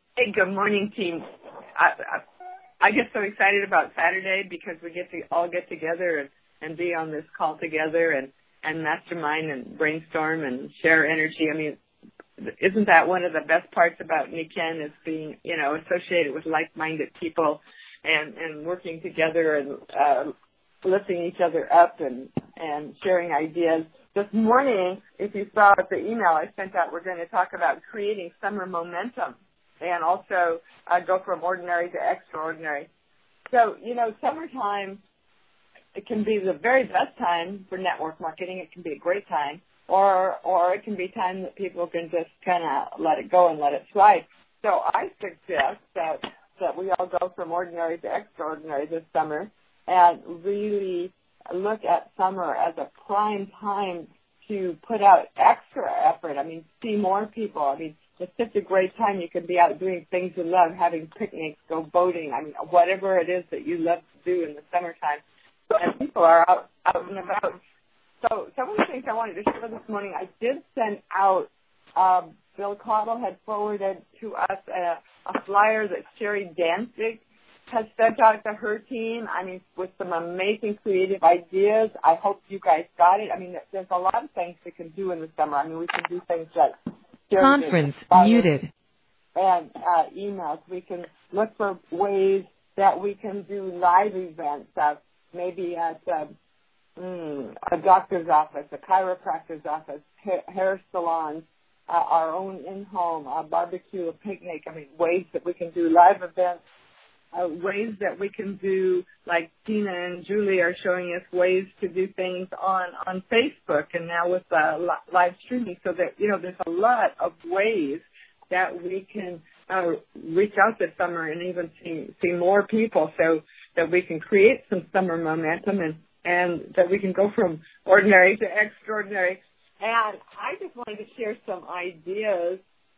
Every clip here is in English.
Hey, good morning, team. I get so excited about Saturday because we get to all get together and be on this call together and mastermind and brainstorm and share energy. I mean, isn't that one of the best parts about Nikken is being, associated with like-minded people and working together and lifting each other up and sharing ideas. This morning, if you saw the email I sent out, we're going to talk about creating summer momentum and also go from ordinary to extraordinary. So, summertime, it can be the very best time for network marketing. It can be a great time. Or it can be time that people can just kind of let it go and let it slide. So I suggest that we all go from ordinary to extraordinary this summer and really look at summer as a prime time to put out extra effort. I mean, see more people. I mean, it's such a great time. You can be out doing things you love, having picnics, go boating. I mean, whatever it is that you love to do in the summertime. And people are out and about. So some of the things I wanted to share this morning, I did send out, Bill Cottle had forwarded to us a flyer that Sherry Danzig has sent out to her team. I mean, with some amazing creative ideas. I hope you guys got it. I mean, there's a lot of things we can do in the summer. I mean, we can do things like conference muted and emails. We can look for ways that we can do live events, maybe at a doctor's office, a chiropractor's office, hair salons, our own in-home, a barbecue, a picnic. I mean, ways that we can do live events, ways that we can do, like Tina and Julie are showing us ways to do things on Facebook and now with live streaming. So that, there's a lot of ways that we can reach out this summer and even see more people so that we can create some summer momentum and that we can go from ordinary to extraordinary. And I just wanted to share some ideas.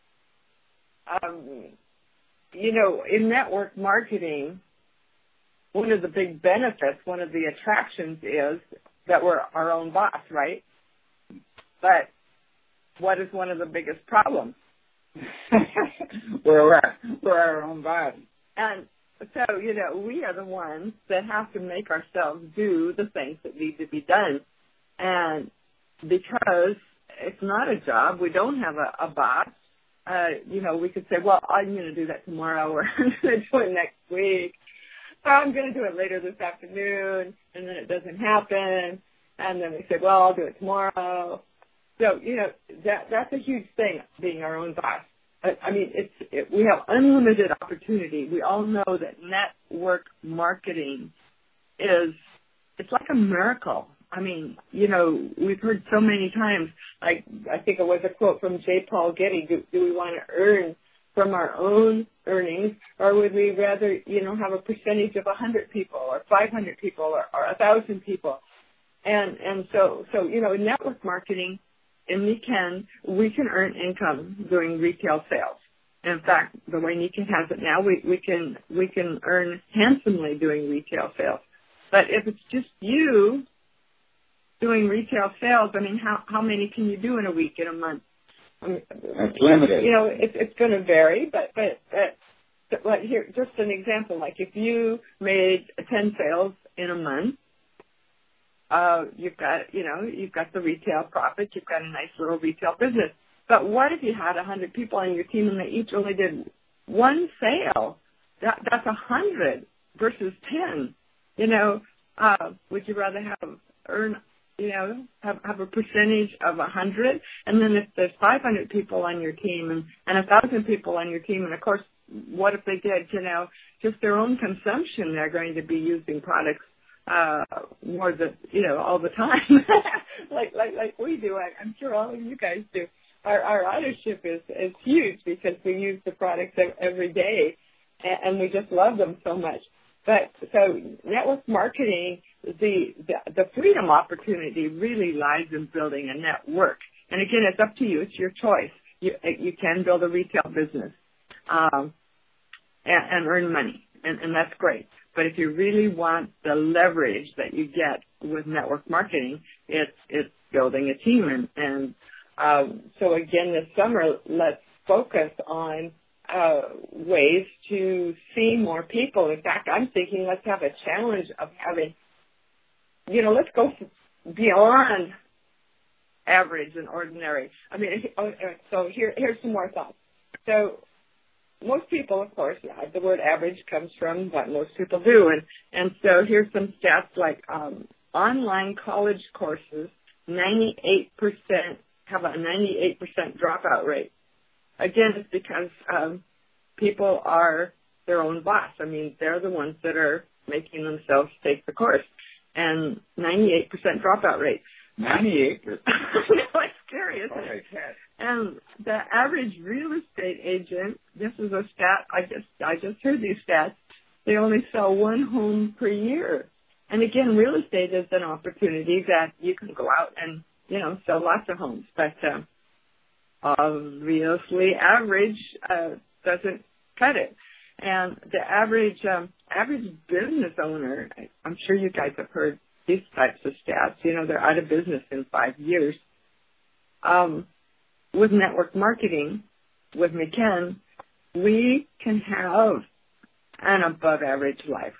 In network marketing, one of the big benefits, one of the attractions is that we're our own boss, right? But what is one of the biggest problems? we're our own boss. And so, we are the ones that have to make ourselves do the things that need to be done. And because it's not a job, we don't have a boss, we could say, well, I'm going to do that tomorrow or I'm going to do it next week. Or I'm going to do it later this afternoon, and then it doesn't happen. And then we say, well, I'll do it tomorrow. So, that's a huge thing, being our own boss. I mean, we have unlimited opportunity. We all know that network marketing it's like a miracle. I mean, we've heard so many times, like I think it was a quote from J. Paul Getty, do we want to earn from our own earnings, or would we rather, have a percentage of 100 people or 500 people or 1,000 people? And so in network marketing, in Nikken, we can earn income doing retail sales. In fact, the way Nikken has it now, we can earn handsomely doing retail sales. But if it's just you doing retail sales, I mean, how many can you do in a week, in a month? I mean, that's limited. It's going to vary, but here, just an example, like if you made 10 sales in a month, you've got the retail profit, you've got a nice little retail business. But what if you had 100 people on your team and they each only did one sale? That's 100 versus 10. Would you rather have a percentage of 100? And then if there's 500 people on your team and 1,000 people on your team, and of course, what if they did, just their own consumption? They're going to be using products more than, all the time, like we do. I'm sure all of you guys do. Our ridership is huge because we use the products every day, and we just love them so much. But so network marketing, the freedom opportunity really lies in building a network. And again, it's up to you. It's your choice. You can build a retail business and earn money, and that's great. But if you really want the leverage that you get with network marketing, it's building a team. And so again, this summer, let's focus on ways to see more people. In fact, I'm thinking let's have a challenge of having, let's go beyond average and ordinary. I mean, so here's some more thoughts. So most people, of course, the word average comes from what most people do. And so here's some stats like online college courses, 98% have a 98% dropout rate. Again, it's because people are their own boss. I mean, they're the ones that are making themselves take the course. And 98% dropout rate. 98%? It's scary, isn't it? And the average real estate agent, this is a stat, I just heard these stats, they only sell one home per year. And again, real estate is an opportunity that you can go out and, sell lots of homes. But obviously, average doesn't cut it. And the average business owner, I'm sure you guys have heard these types of stats. They're out of business in 5 years. With network marketing, with McKen, we can have an above average life.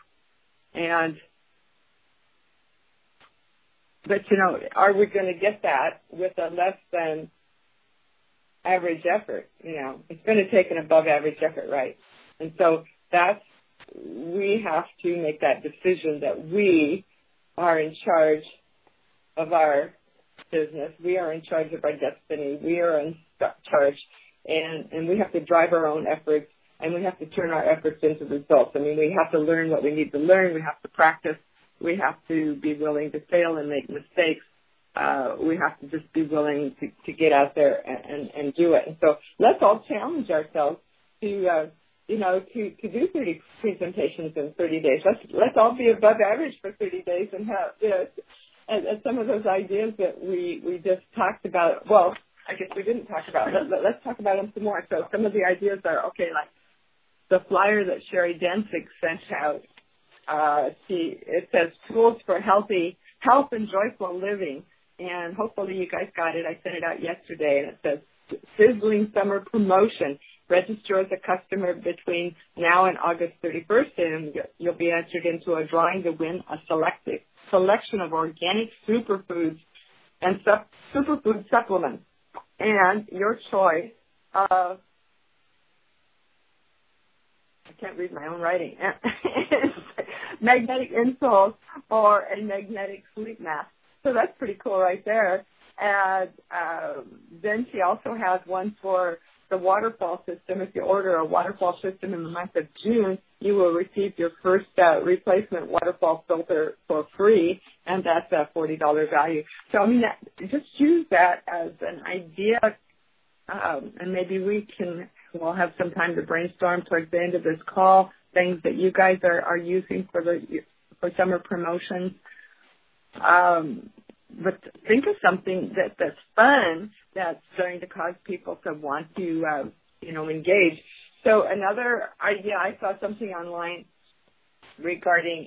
But are we going to get that with a less than average effort? It's going to take an above average effort, right? And so we have to make that decision that we are in charge of our business. We are in charge of our destiny. We are in charge, and we have to drive our own efforts, and we have to turn our efforts into results. I mean, we have to learn what we need to learn. We have to practice. We have to be willing to fail and make mistakes. We have to just be willing to get out there and do it. And so let's all challenge ourselves to do 30 presentations in 30 days. Let's all be above average for 30 days and have, and some of those ideas that we just talked about. Well, I guess we didn't talk about. Let's talk about them some more. So some of the ideas are, like the flyer that Sherry Densick sent out. It says tools for health and joyful living. And hopefully you guys got it. I sent it out yesterday, and it says sizzling summer promotion. Register as a customer between now and August 31st, and you'll be entered into a drawing to win a selection of organic superfoods and superfood supplements. And your choice of, I can't read my own writing, magnetic insoles or a magnetic sleep mask. So that's pretty cool right there. And then she also has one for the waterfall system. If you order a waterfall system in the month of June, you will receive your first replacement waterfall filter for free, and that's a $40 value. So, I mean, just use that as an idea, and maybe we'll have some time to brainstorm towards the end of this call, things that you guys are using for summer promotions. But think of something that's fun, that's going to cause people to want to, engage. So another idea, I saw something online regarding,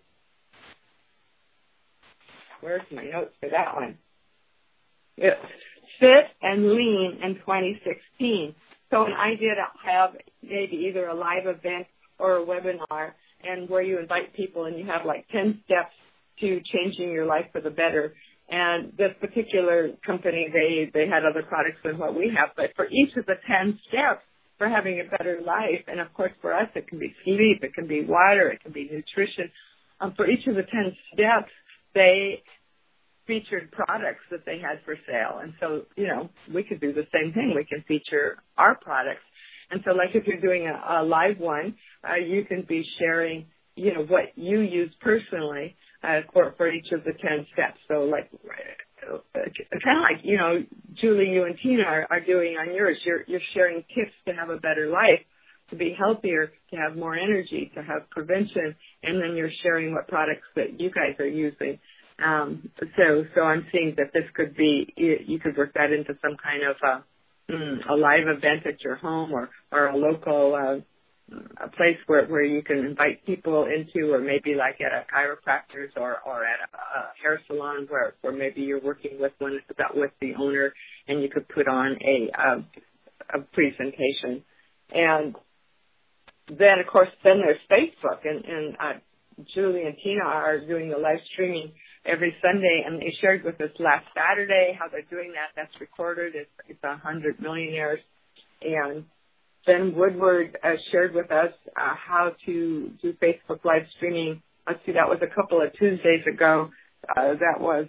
where's my notes for that one? It's Fit and Lean in 2016. So an idea to have maybe either a live event or a webinar, and where you invite people and you have like 10 steps to changing your life for the better. And this particular company, they had other products than what we have, but for each of the 10 steps for having a better life, and of course for us it can be sleep, it can be water, it can be nutrition. For each of the 10 steps, they featured products that they had for sale. And so, we could do the same thing. We can feature our products. And so like if you're doing a live one, you can be sharing, what you use personally for each of the 10 steps. So like, kind of like, Julie, you and Tina are doing on yours. You're sharing tips to have a better life, to be healthier, to have more energy, to have prevention, and then you're sharing what products that you guys are using. So I'm seeing that this could be, you could work that into some kind of a live event at your home or a local a place where you can invite people into, or maybe like at a chiropractor's or at a hair salon where maybe you're working with the owner, and you could put on a presentation. And then, of course, then there's Facebook, and Julie and Tina are doing the live streaming every Sunday, and they shared with us last Saturday how they're doing that. That's recorded. It's 100 Millionaires. And Ben Woodward shared with us how to do Facebook live streaming. Let's see, that was a couple of Tuesdays ago. That was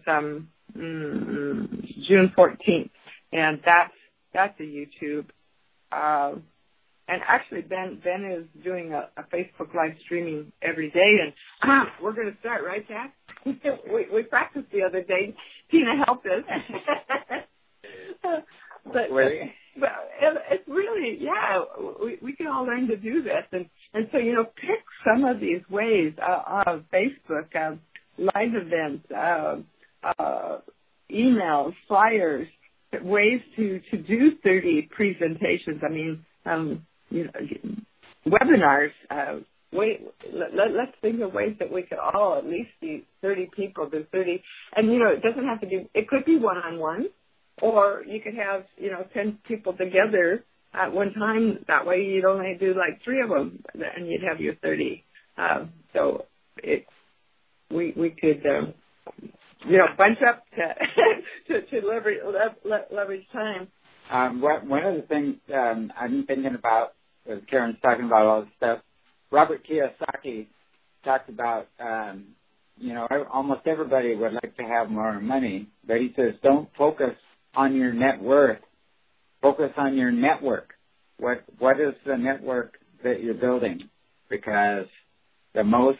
June 14th, and that's a YouTube. And actually, Ben is doing a Facebook live streaming every day, and we're going to start, right, Jack? we practiced the other day. Tina helped us. but it's really, yeah, we can all learn to do this. And so, pick some of these ways of Facebook, live events, emails, flyers, ways to do 30 presentations. I mean, webinars. Let's think of ways that we could all at least see 30 people, do 30. And, it doesn't have to be, it could be one-on-one, or you could have, 10 people together at one time. That way you'd only do like 3 of them, and you'd have your 30. So we could, bunch up to leverage time. One of the things I've been thinking about, as Karen's talking about all this stuff, Robert Kiyosaki talked about, almost everybody would like to have more money, but he says don't focus on your net worth, focus on your network. What is the network that you're building? Because the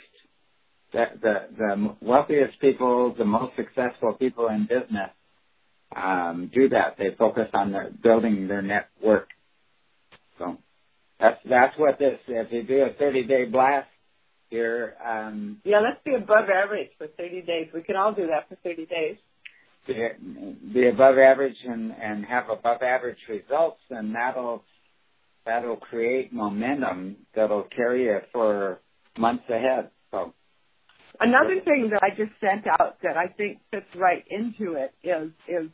wealthiest people, the most successful people in business do that. They focus on building their network. So that's what this. If you do a 30-day blast, you're let's be above average for 30 days. We can all do that for 30 days. Be above average and have above average results, and that'll create momentum that'll carry you for months ahead. So. Another thing that I just sent out that I think fits right into it is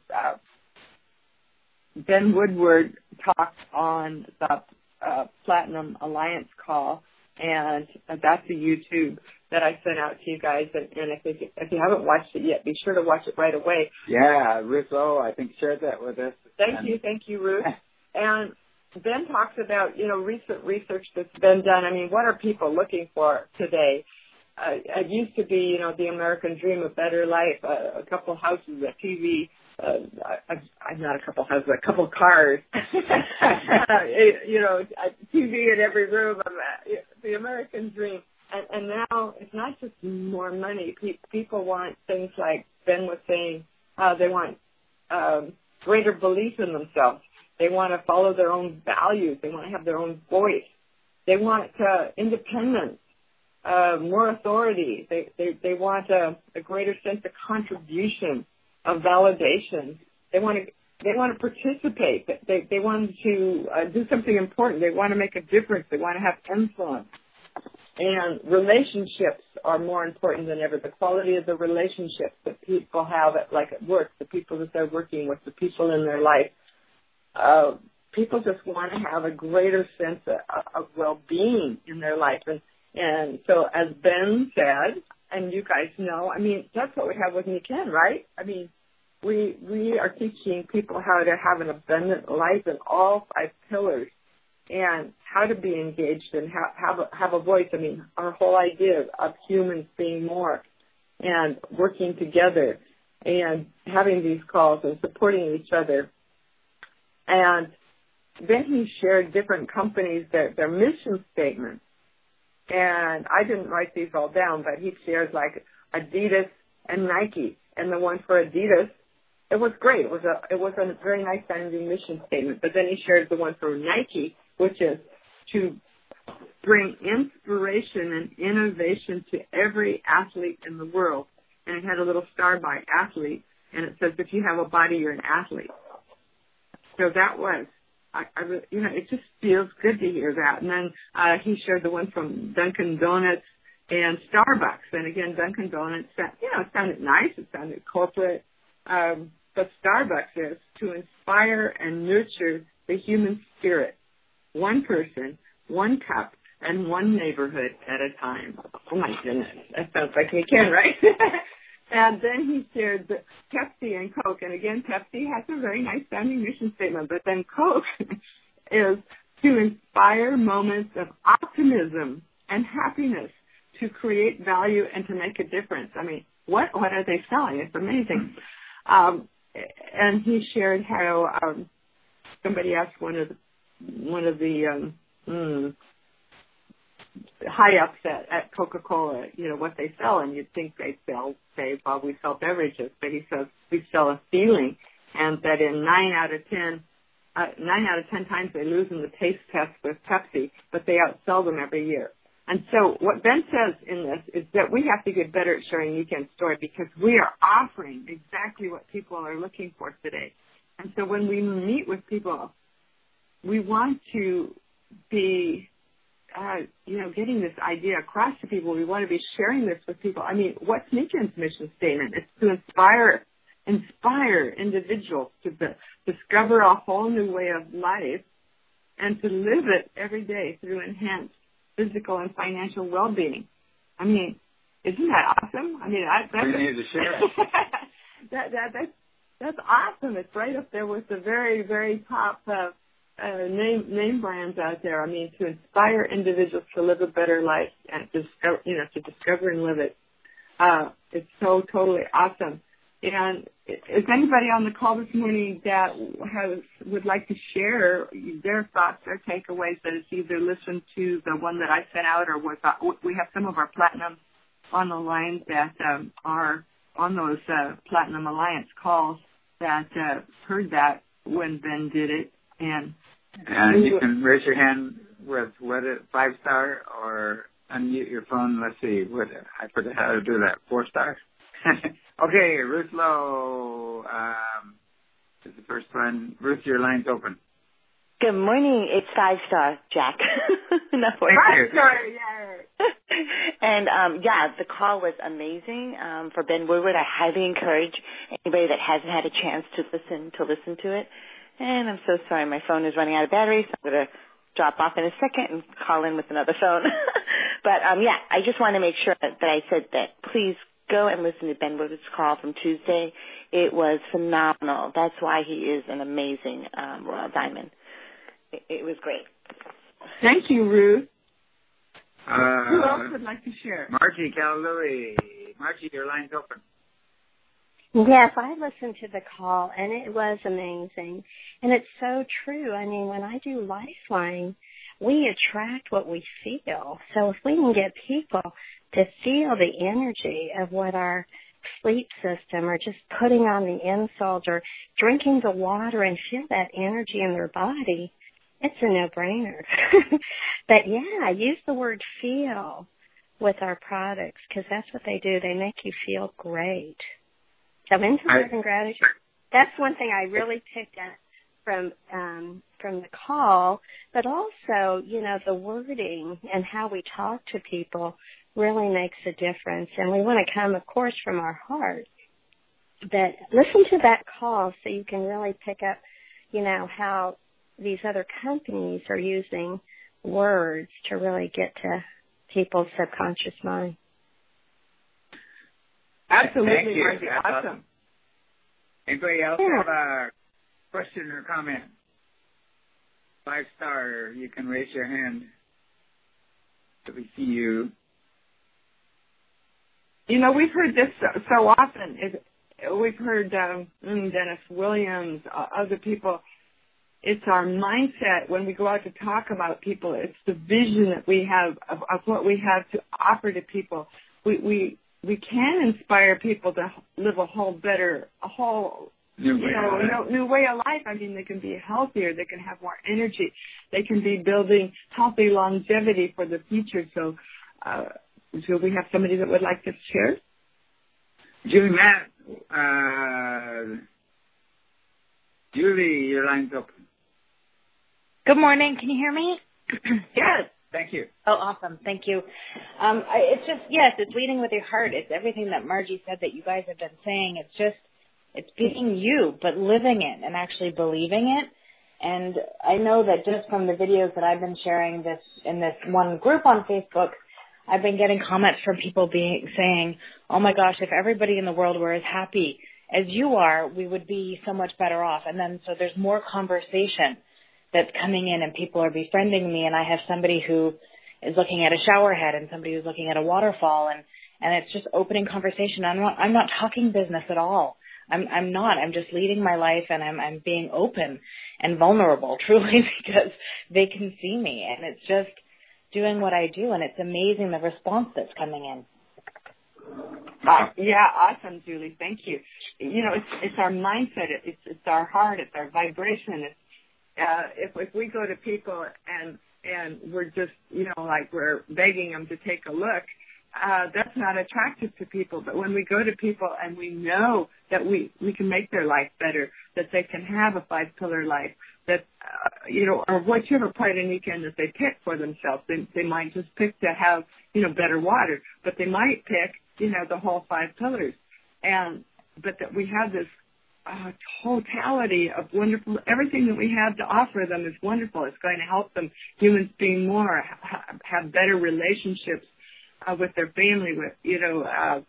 Ben Woodward talks on the Platinum Alliance call, and that's a YouTube that I sent out to you guys. And if you haven't watched it yet, be sure to watch it right away. Yeah, Ruth O, I think, shared that with us. Thank you, Ruth. And Ben talks about, recent research that's been done. I mean, what are people looking for today? It used to be, the American dream, a better life, a couple houses, a TV, not a couple houses, a couple cars, a TV in every room, the American dream. And now it's not just more money. People want things like Ben was saying, they want greater belief in themselves. They want to follow their own values. They want to have their own voice. They want independence. More authority. They want a greater sense of contribution, of validation. They want to participate. They want to do something important. They want to make a difference. They want to have influence. And relationships are more important than ever. The quality of the relationships that people have at work, the people that they're working with, the people in their life. People just want to have a greater sense of well-being in their life. And so, as Ben said, and you guys know, I mean, that's what we have with Niken, right? I mean, we are teaching people how to have an abundant life in all 5 pillars, and how to be engaged and have a voice. I mean, our whole idea of humans being more and working together and having these calls and supporting each other. And then he shared different companies, their mission statements. And I didn't write these all down, but he shared like Adidas and Nike. And the one for Adidas, it was great. It was a very nice sounding mission statement. But then he shared the one for Nike, which is to bring inspiration and innovation to every athlete in the world. And it had a little star by athlete, and it says, if you have a body, you're an athlete. So that was, it just feels good to hear that. And then he shared the one from Dunkin' Donuts and Starbucks. And again, Dunkin' Donuts, it sounded nice. It sounded corporate. But Starbucks is to inspire and nurture the human spirit. one person, one cup, and one neighborhood at a time. Oh, my goodness. That sounds like me, Ken, right? And then he shared the Pepsi and Coke. And again, Pepsi has a very nice sounding mission statement, but then Coke is to inspire moments of optimism and happiness, to create value and to make a difference. I mean, what are they selling? It's amazing. And he shared how somebody asked one of the high ups at Coca-Cola, what they sell, and you'd think they'd say, well, we sell beverages, but he says we sell a feeling, and that in 9 out of 10 times they lose in the taste test with Pepsi, but they outsell them every year. And so what Ben says in this is that we have to get better at sharing Weekend Story, because we are offering exactly what people are looking for today. And so when we meet with people, we want to be getting this idea across to people. We want to be sharing this with people. I mean, what's Weekend's mission statement? It's to inspire individuals to discover a whole new way of life and to live it every day through enhanced physical and financial well-being. I mean, isn't that awesome? I mean, we need to share it. That's awesome. It's right up there with the very, very top name brands out there. I mean, to inspire individuals to live a better life and to discover and live it. It's so totally awesome. And is anybody on the call this morning that would like to share their thoughts, their takeaways, that has either listened to the one that I sent out, or we have some of our platinum on the line that are on those Platinum Alliance calls that heard that when Ben did it. And you can raise your hand with 5-star, or unmute your phone. Let's see, I forget how to do that. 4-star. Okay, Ruth Lowe is the first one. Ruth, your line's open. Good morning. It's 5-star, Jack. No, 5-star, yeah. And the call was amazing for Ben Woodward. I highly encourage anybody that hasn't had a chance to listen to it. And I'm so sorry, my phone is running out of battery, so I'm going to drop off in a second and call in with another phone. But I just want to make sure that I said that please go and listen to Ben Woodward's call from Tuesday. It was phenomenal. That's why he is an amazing Royal Diamond. It was great. Thank you, Ruth. Who else would like to share? Margie Callouey. Margie, your line's open. Yes, I listened to the call, and it was amazing. And it's so true. I mean, when I do Lifeline, we attract what we feel. So if we can get people to feel the energy of what our sleep system, or just putting on the insoles, or drinking the water and feel that energy in their body, it's a no-brainer. But, use the word feel with our products, because that's what they do. They make you feel great. So intellect and gratitude, that's one thing I really picked up from the call, but also, the wording and how we talk to people really makes a difference. And we want to come, of course, from our heart. But listen to that call so you can really pick up, how these other companies are using words to really get to people's subconscious mind. Absolutely, Margie. Awesome. Anybody else have a question or comment? 5-star, you can raise your hand so we see you. We've heard this so often. We've heard Dennis Williams, other people. It's our mindset when we go out to talk about people. It's the vision that we have of what we have to offer to people. We can inspire people to live a whole new way of life. I mean, they can be healthier. They can have more energy. They can be building healthy longevity for the future. So, do we have somebody that would like to share? Julie, Julie, your line's open. Good morning. Can you hear me? Yes. Thank you. Oh, awesome. Thank you. It's just, it's leading with your heart. It's everything that Margie said that you guys have been saying. It's being you, but living it and actually believing it. And I know that just from the videos that I've been sharing this in this one group on Facebook, I've been getting comments from people saying, oh my gosh, if everybody in the world were as happy as you are, we would be so much better off. And then so there's more conversation that's coming in, and people are befriending me, and I have somebody who is looking at a shower head and somebody who's looking at a waterfall, and it's just opening conversation. I'm not talking business at all. I'm not. I'm just leading my life, and I'm being open and vulnerable, truly, because they can see me, and it's just doing what I do, and it's amazing the response that's coming in. Yeah, awesome, Julie. Thank you. You know, it's our mindset. It's our heart. It's our vibration. If we go to people and we're just, you know, like we're begging them to take a look, that's not attractive to people. But when we go to people and we know that we can make their life better, that they can have a 5-pillar life, that, you know, or whichever part of Nikken that they pick for themselves. They might just pick to have, you know, better water, but they might pick, you know, the whole 5 pillars. But that we have this totality of wonderful, everything that we have to offer them is wonderful. It's going to help them, humans being more, have better relationships with their family, with, you know,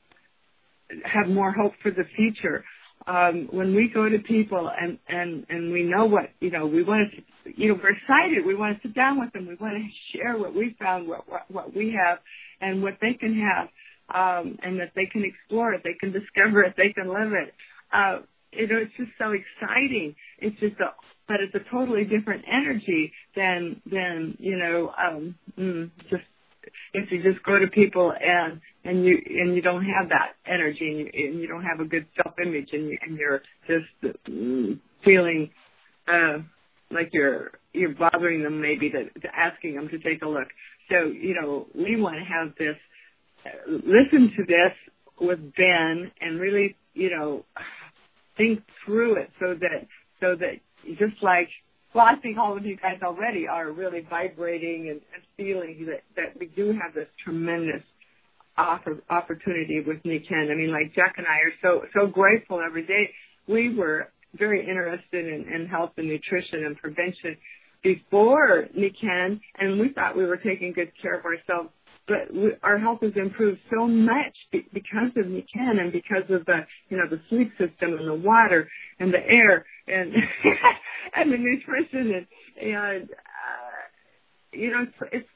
have more hope for the future. When we go to people and we know what, you know, we want to, you know, we're excited. We want to sit down with them. We want to share what we found, what we have, and what they can have, and that they can explore it, they can discover it, they can live it. You know, it's just so exciting. It's just but it's a totally different energy than you know, just if you just go to people and you don't have that energy, and you don't have a good self-image, and you're just feeling like you're bothering them, maybe to asking them to take a look. So, you know, we want to have this, listen to this with Ben and really, you know, think through it so that just like, well, I think all of you guys already are really vibrating and feeling that we do have this tremendous opportunity with Nikken. I mean, like Jack and I are so grateful every day. We were very interested in health and nutrition and prevention before Nikken, and we thought we were taking good care of ourselves. But our health has improved so much because of Nikken and because of the, you know, the sleep system and the water and the air and and the nutrition and you know, it's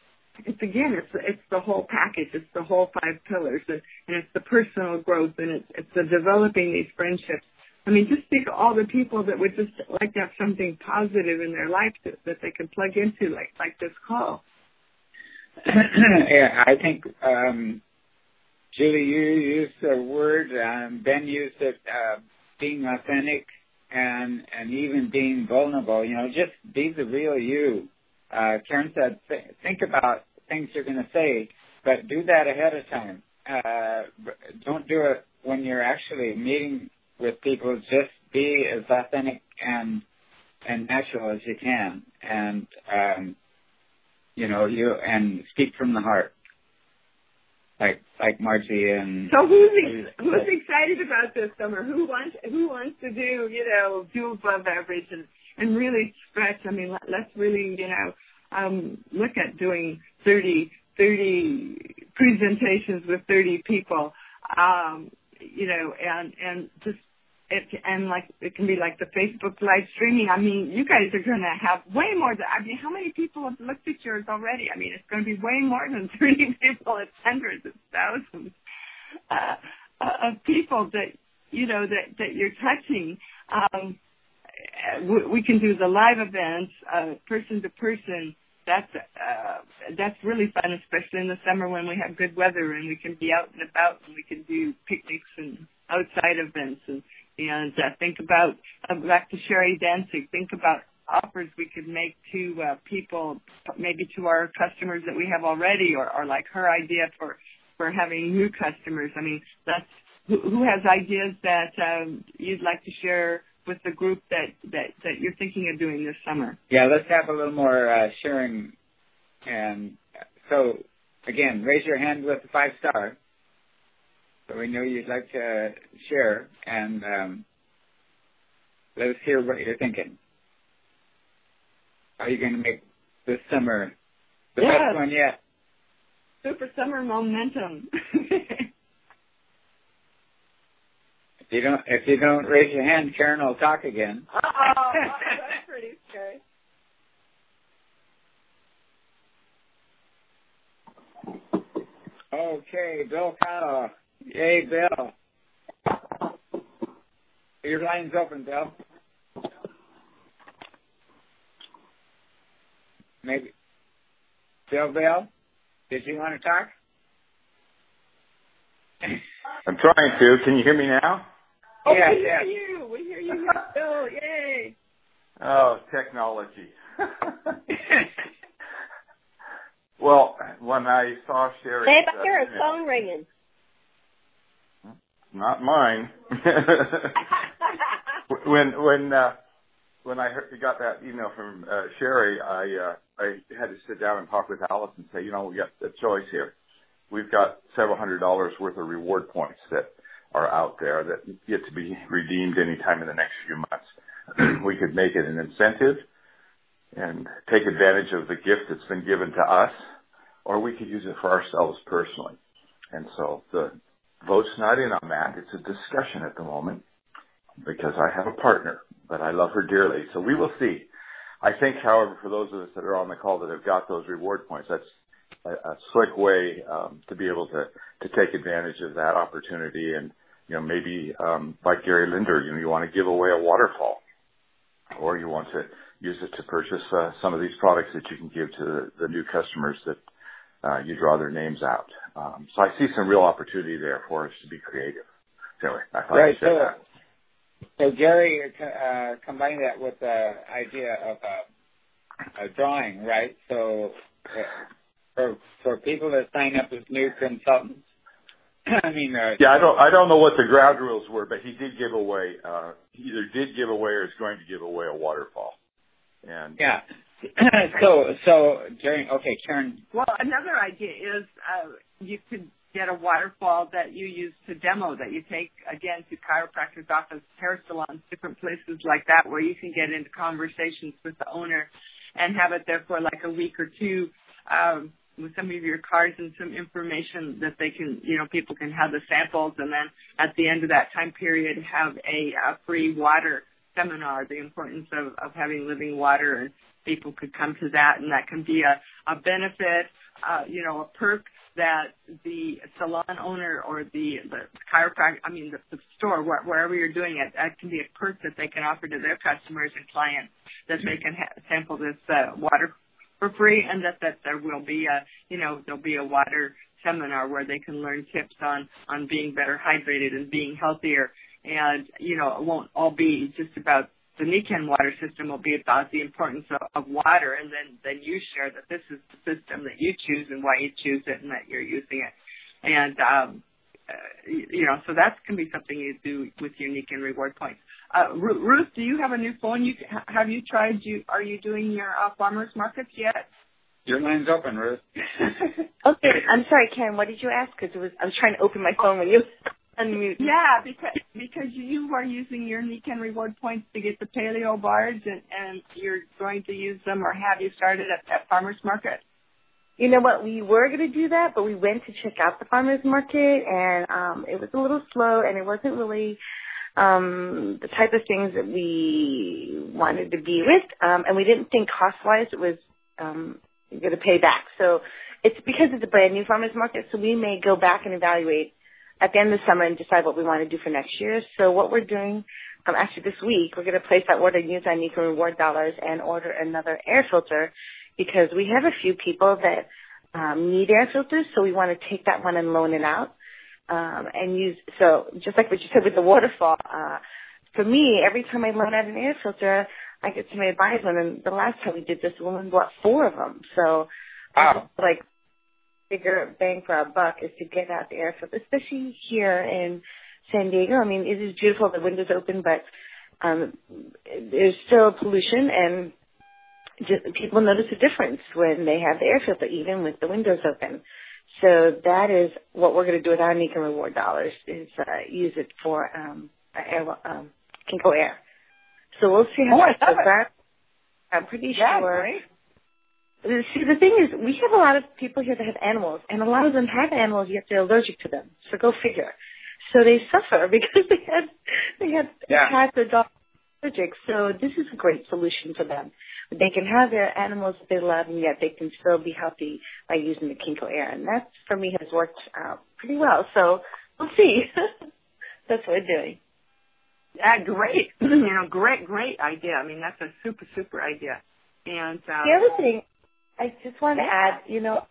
the whole package. It's the whole 5 pillars, and it's the personal growth, and it's the developing these friendships. I mean, just think of all the people that would just like to have something positive in their life that they can plug into, like this call. Yeah, I think, Julie, you used the word, Ben used it, being authentic and even being vulnerable. You know, just be the real you. Karen said, think about things you're going to say, but do that ahead of time. Don't do it when you're actually meeting with people. Just be as authentic and natural as you can, and you know, and speak from the heart, like Margie and. So who's excited about this summer? Who wants to do, you know, do above average and really stretch? I mean, let's really, you know, look at doing 30 presentations with 30 people, you know, and just. And like it can be like the Facebook live streaming. I mean, you guys are going to have way more than, I mean, how many people have looked at yours already? I mean, it's going to be way more than 30 people. It's hundreds of thousands of people that, you know, that you're touching. We can do the live events, person to person. That's really fun, especially in the summer when we have good weather and we can be out and about and we can do picnics and outside events and think about, back to Sherry dancing, think about offers we could make to people, maybe to our customers that we have already, or like her idea for having new customers. I mean, that's who has ideas that you'd like to share with the group that you're thinking of doing this summer? Yeah, let's have a little more sharing. And so, again, raise your hand with the 5-star. So we know you'd like to share, and let us hear what you're thinking. are you going to make this summer the best one yet? Super summer momentum. If you don't raise your hand, Karen will talk again. That's pretty scary. Okay, Bill Cotto. Yay, Bill. Your line's open, Bill. Maybe. Bill, did you want to talk? I'm trying to. Can you hear me now? Oh, yeah, we hear you. We hear you, Bill. Yay. Oh, technology. Well, when I saw Sherry... Babe, I hear a phone ringing. Not mine. When I got that email from Sherry, I had to sit down and talk with Alice and say, we got a choice here. We've got several $100s worth of reward points that are out there that get to be redeemed anytime in the next few months. We could make it an incentive and take advantage of the gift that's been given to us, or we could use it for ourselves personally. And so the vote's not in on that. It's a discussion at the moment because I have a partner, but I love her dearly. So we will see. I think, however, for those of us that are on the call that have got those reward points, that's a slick way to be able to take advantage of that opportunity. And, maybe like Gary Linder, you want to give away a waterfall, or you want to use it to purchase some of these products that you can give to the new customers that you draw their names out. So I see some real opportunity there for us to be creative. Anyway, I thought I'd say that. So Gary, combining that with the idea of a drawing, right? So for people that sign up as new consultants, I mean, I don't know what the ground rules were, but he did give away. He either did give away or is going to give away a waterfall. And yeah. Karen. Well, another idea is you could get a waterfall that you use to demo, that you take, again, to chiropractor's office, hair salons, different places like that, where you can get into conversations with the owner and have it there for like a week or two with some of your cards and some information that they can, people can have the samples, and then at the end of that time period have a free water seminar, the importance of having living water, and people could come to that, and that can be a benefit, a perk that the salon owner or the chiropractor, the store, wherever you're doing it, that can be a perk that they can offer to their customers and clients, that they can sample this water for free, and that there will be there'll be a water seminar where they can learn tips on being better hydrated and being healthier. And, it won't all be just about the Nikken water system. Will be about the importance of water, and then you share that this is the system that you choose and why you choose it and that you're using it. And, so that can be something you do with your Nikken reward points. Ruth, do you have a new phone? Are you doing your farmers markets yet? Your line's open, Ruth. Okay, I'm sorry, Karen. What did you ask? Because I was trying to open my phone when you unmute. Yeah, because you are using your Nikken reward points to get the paleo bars, and you're going to use them, or have you started at farmers market? You know what? We were going to do that, but we went to check out the farmers market, and it was a little slow, and it wasn't really the type of things that we wanted to be with, and we didn't think cost-wise it was going to pay back. So it's because it's a brand new farmers market, so we may go back and evaluate at the end of the summer and decide what we want to do for next year. So what we're doing, actually this week, we're going to place that order and use our Nikken reward dollars and order another air filter, because we have a few people that need air filters, so we want to take that one and loan it out and use. So just like what you said with the waterfall, for me, every time I loan out an air filter, I get somebody to buy one. And the last time we did this, a woman bought 4 of them. So like bigger bang for our buck is to get out the air filter, especially here in San Diego. It is beautiful, the windows open, but there's still pollution, and people notice a difference when they have the air filter, even with the windows open. So that is what we're going to do with our Nikken reward dollars, is use it for Kinko Air. So we'll see how that goes. I'm pretty Yeah, sure. right. See, the thing is, we have a lot of people here that have animals, and a lot of them have animals, yet they're allergic to them. So go figure. So they suffer because they have cats or dogs allergic. So this is a great solution for them. They can have their animals that they love, and yet they can still be healthy by using the Kinko Air. And that, for me, has worked pretty well. So we'll see. That's what we're doing. Yeah, great. Great idea. I mean, that's a super, super idea. And the other thing, I just want to add,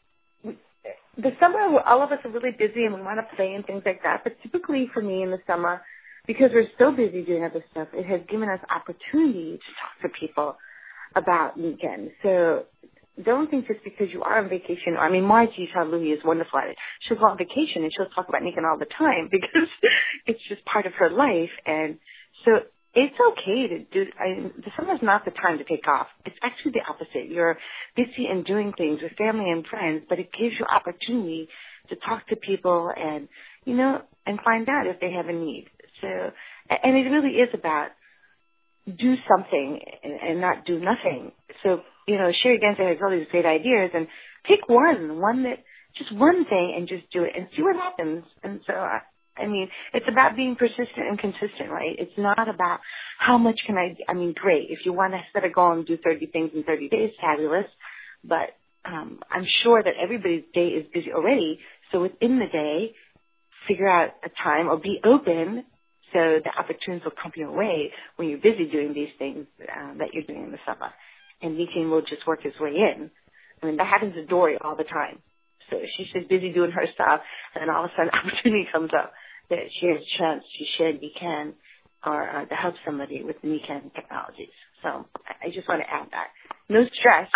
the summer, all of us are really busy and we want to play and things like that. But typically for me in the summer, because we're so busy doing other stuff, it has given us opportunity to talk to people about Nikken. So don't think just because you are on vacation, Margie Charlui is wonderful at it. She'll go on vacation and she'll talk about Nikken all the time because it's just part of her life. And so it's okay to do, the summer's not the time to take off. It's actually the opposite. You're busy and doing things with family and friends, but it gives you opportunity to talk to people and, and find out if they have a need. So, and it really is about do something and not do nothing. So, Sherry Genza has all these great ideas, and pick one thing and just do it and see what happens. And so, it's about being persistent and consistent, right? It's not about how much can great. If you want to set a goal and do 30 things in 30 days, fabulous. But I'm sure that everybody's day is busy already. So within the day, figure out a time or be open so the opportunities will come your way when you're busy doing these things that you're doing in the summer. And Nikken will just work its way in. That happens to Dory all the time. So she's just busy doing her stuff, and then all of a sudden opportunity comes up that she has a chance to share Nikken or to help somebody with Nikken technologies. So I just want to add that. No stress.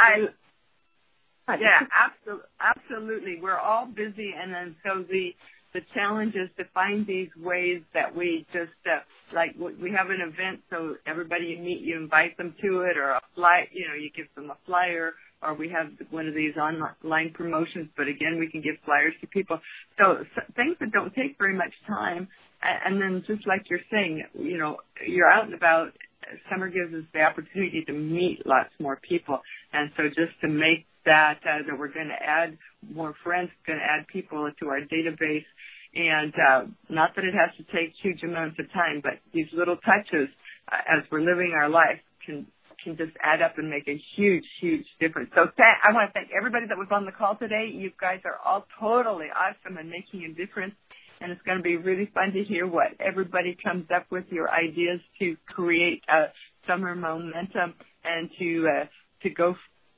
Absolutely. We're all busy, and then so the challenge is to find these ways that we just, we have an event, so everybody you meet, you invite them to it, or a fly, you give them a flyer, or we have one of these online promotions, but again, we can give flyers to people. So things that don't take very much time, and then just like you're saying, you're out and about. Summer gives us the opportunity to meet lots more people, and so just to make that we're going to add more friends, going to add people to our database, and not that it has to take huge amounts of time, but these little touches as we're living our life can just add up and make a huge, huge difference. So I want to thank everybody that was on the call today. You guys are all totally awesome and making a difference. And it's going to be really fun to hear what everybody comes up with, your ideas to create a summer momentum and to go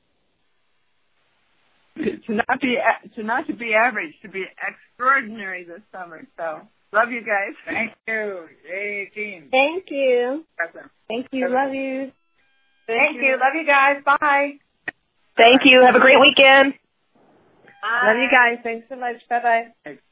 to not be average, to be extraordinary this summer. So love you guys. Thank you. Yay, team. Thank you. Awesome. Thank you. Love you. Thank you. Love you guys. Bye. Thank you. Have a great weekend. Bye. Love you guys. Thanks so much. Bye-bye.